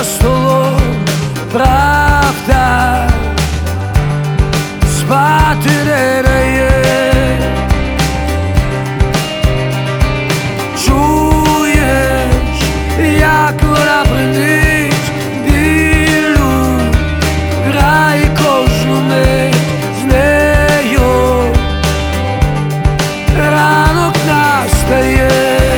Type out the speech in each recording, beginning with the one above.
столом правда спати не дає. Чуєш, як вона бринить білю, грає кожну мить з нею, ранок настає.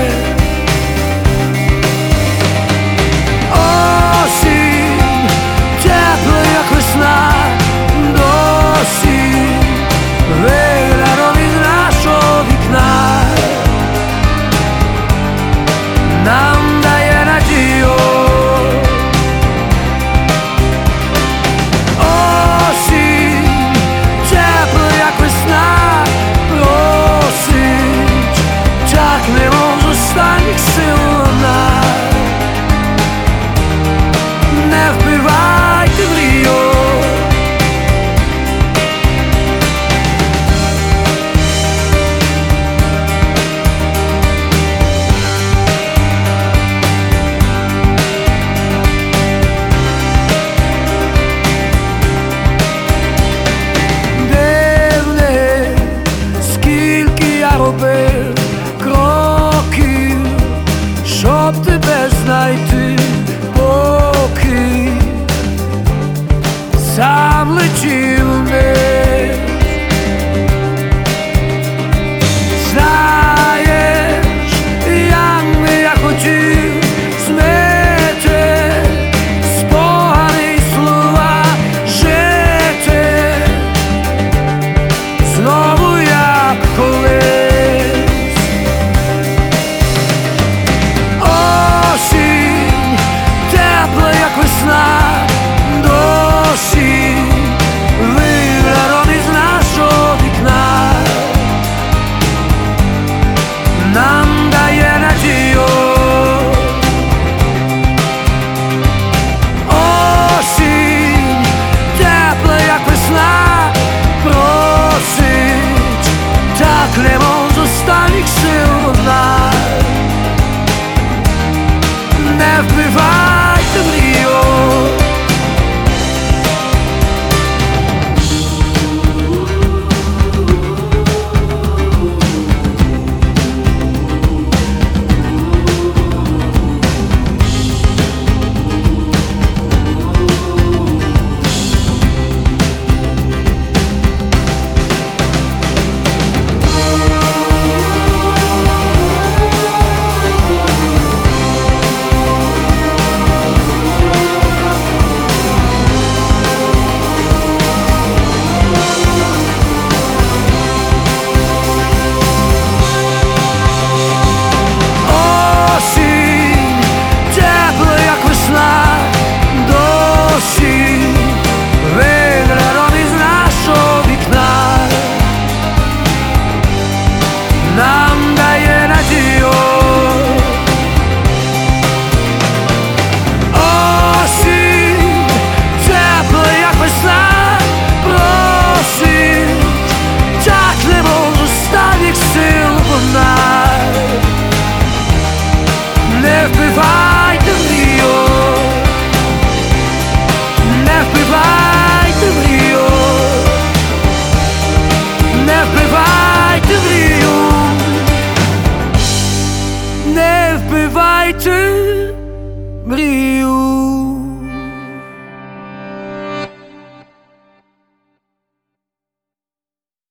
Нам дає надію осінь, тепло, як весна, просить, так немов з останніх сил вона. Не вбивайте мрію, робив кроків, щоб тебе знайти, поки сам летів вниз. Знаєш, як би я хотів змити спогади й слова, жити знову, як колись. Досі виграром із нашого вікна нам дає надію. Осінь, тепла, як весна, просить, так немов з останніх сил вона. Не вбивайте мрію, нам дає надію. Осінь, тепло, як весна, просить, так немов з останніх сил вона. Не вбивайте мрію, не вбивайте мрію, не вбивайте мрію, не вбивайте мрію.